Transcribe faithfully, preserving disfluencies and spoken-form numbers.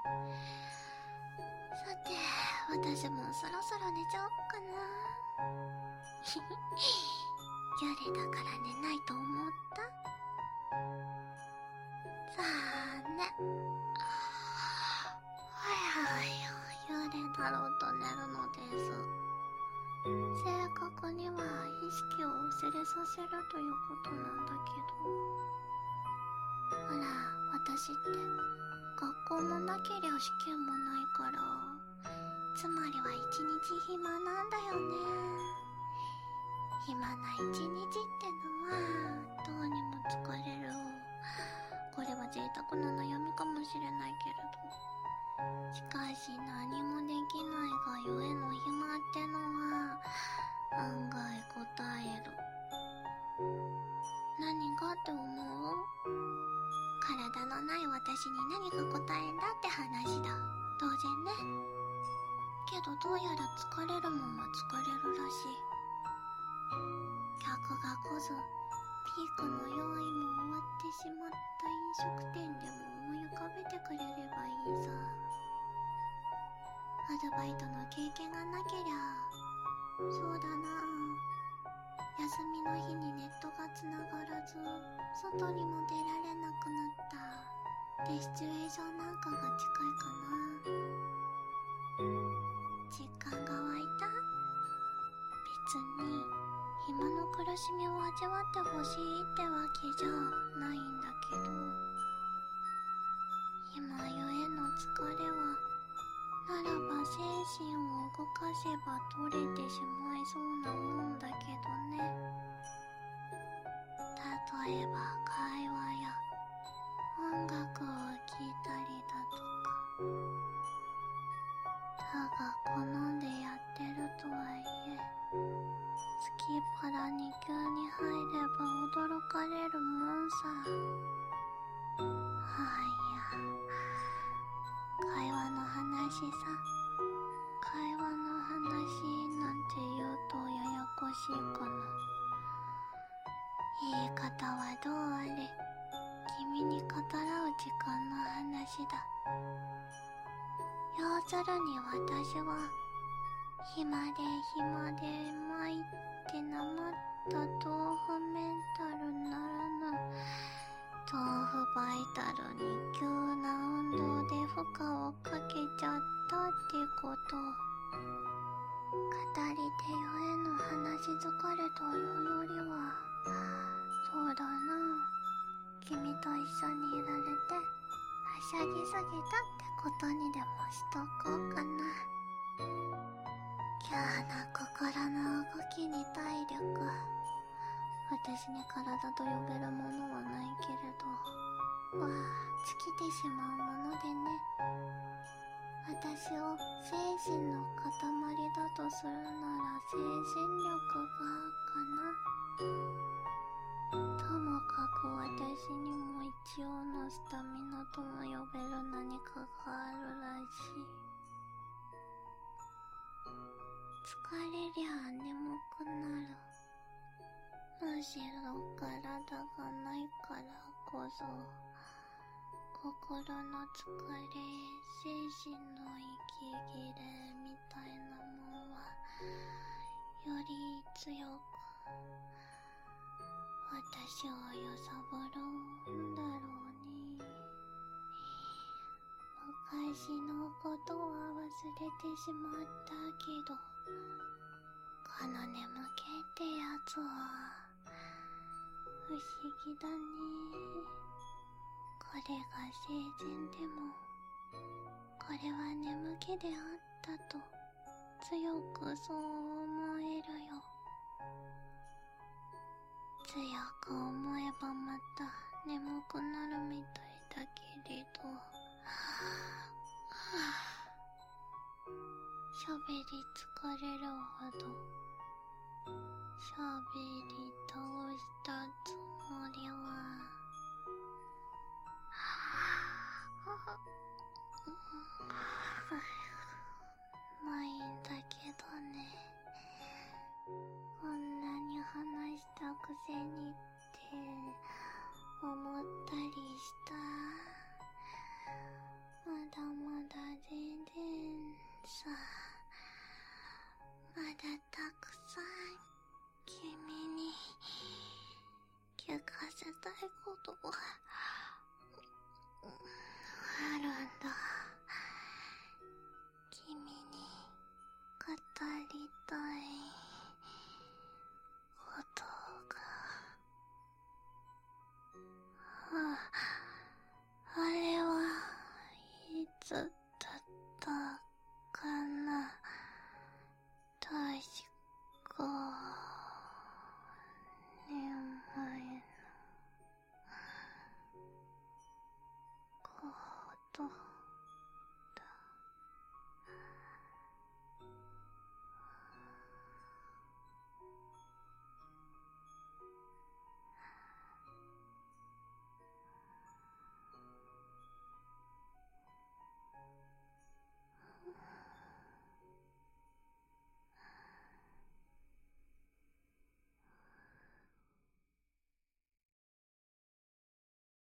さて、私もそろそろ寝ちゃおっかな。幽霊だから寝ないと思った？さあね。はいはい、幽霊だろうと寝るのです。正確には意識を薄れさせるということなんだけど、ほら、私って学校もなけりゃ試験もないから、つまりは一日暇なんだよね。暇な一日ってのはどうにも疲れる。これは贅沢な悩みかもしれないけれど、しかし何もできないがゆえの暇ってのは案外答える。何かって思う？体のない私に何が答えんだって話だ。当然ね。けどどうやら疲れるもんは疲れるらしい。客が来ずピークの用意も終わってしまった飲食店でも思い浮かべてくれればいいさ。アルバイトの経験がなけりゃ、そうだな、休みの日にネットがつながらず外にも出られなくなったってシチュエーションなんかが近いかな。実感が湧いた？別に暇の苦しみを味わってほしいってわけじゃないんだけど、暇ゆえの疲れはならば精神を動かせば取れてしまいそうなもんだけどね。例えば会話や音楽を聴いたりだとか。だが好んでやってるとはいえ、スキッパラに急に入れば驚かれるもんさ。はいや、会話の話さ。会話の話なんて言うとややこしいかな。言い方はどうあれ、君に語らう時間の話だ。要するに私は暇で暇で参ってなまった豆腐メンタルならぬ豆腐バイタルに急な運動で負荷をかけちゃったってこと。語り手ゆえの話疲れというよりは、そうだな、君と一緒にいられてはしゃぎすぎたってことにでもしとこうかな。今日の心の動きに体力、私に体と呼べるものはないけれど、わあ、尽きてしまうものでね。私を精神の塊だとするなら精神力がかな。ともかく私にも一応のスタミナとも呼べる何かがあるらしい。疲れりゃあ眠くなる。むしろ体がないからこそ、心の疲れ、精神の息切れみたいなもんはより強く私を揺さぶるんだろうね。昔のことは忘れてしまったけど、この眠気ってやつは不思議だね。これが生前でも、これは眠気であったと強くそう思えるよ。強く思えばまた眠くなるみたいだけれど、しゃべり疲れるほどしゃべり倒したつもりはないんだけどね。こんなに話したくせにって思ったりした。まだまつだったかな。確か年前のこと。